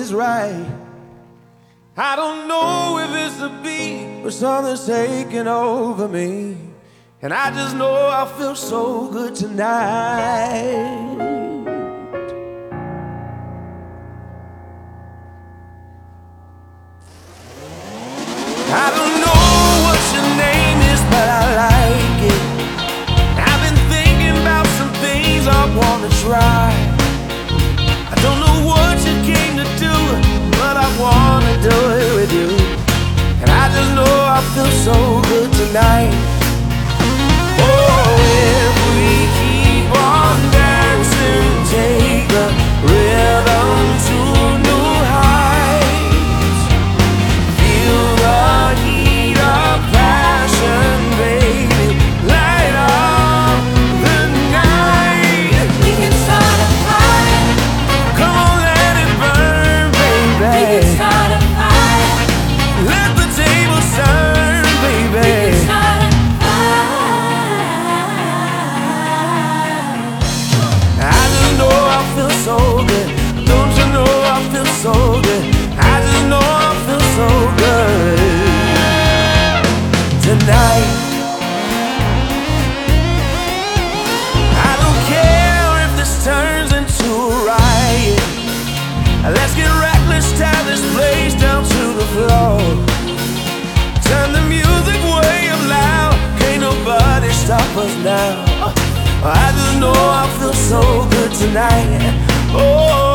is right. I don't know if it's the beat or something's taking over me, and I just know I feel so good tonight. I don't know what your name is, but I like it. I've been thinking about some things I wanna try. I don't know what you came to do, but I wanna do it with you. And I just know I feel so good tonight. Oh, if we keep on dancing, take the rhythm to new heights. Feel the heat of passion, baby, light up the night. We can start a fire. Come on, let it burn, baby. We can start a fire. Let the tables turn, baby. We can start a fire. I just know I feel so good. Don't you know I feel so good? I just know I feel so good tonight. I don't care if this turns into a riot. Let's get reckless, tie this place down to the floor. Turn the music way up loud. Can't nobody stop us now. I just know I feel so good tonight. Oh.